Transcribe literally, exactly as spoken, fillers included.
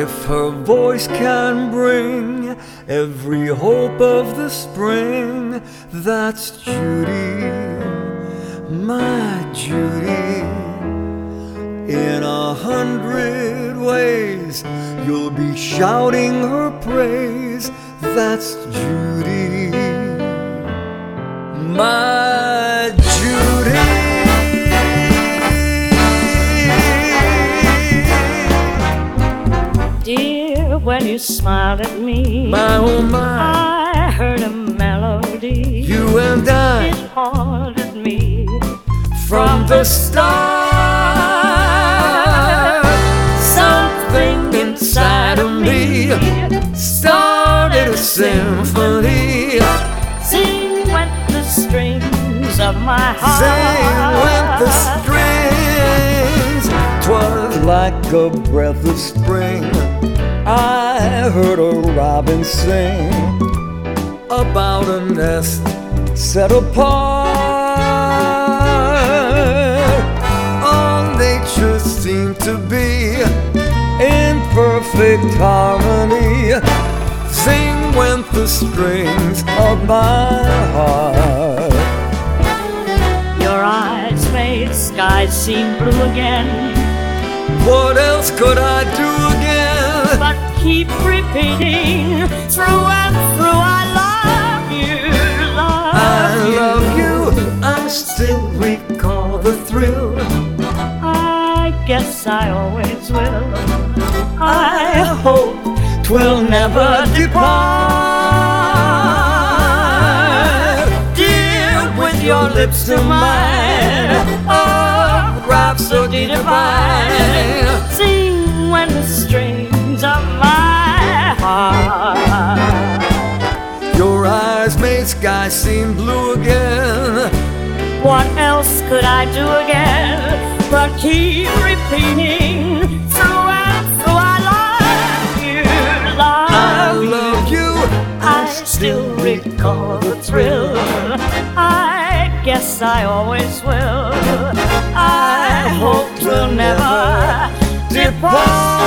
if her voice can bring every hope of the spring, that's Judy, my Judy. In a hundred ways you'll be shouting her praise, that's Judy, my Judy. Dear, when you smiled at me, my oh my, I heard a melody. You and I, it haunted me from the start. Something inside of me started a symphony. Sing went the strings of my heart. Sing went the strings. 'Twas like a breath of spring. I heard a robin sing about a nest set apart. All nature seemed to be in perfect harmony. Sing went the strings of my heart. Your eyes made skies seem blue again. What else could I do again but keep repeating through and through, I love you, love I you. love you, I still recall the thrill. I guess I always will. I hope 'twill never depart. Dear, with your lips to mine, oh, rhapsody divine. Sing when the strings of my heart. Your eyes made sky seem blue again. What else could I do again but keep repeating through and through, I love you, love I love you, I still recall the thrill. I guess I always will. I hope 'twill never depart.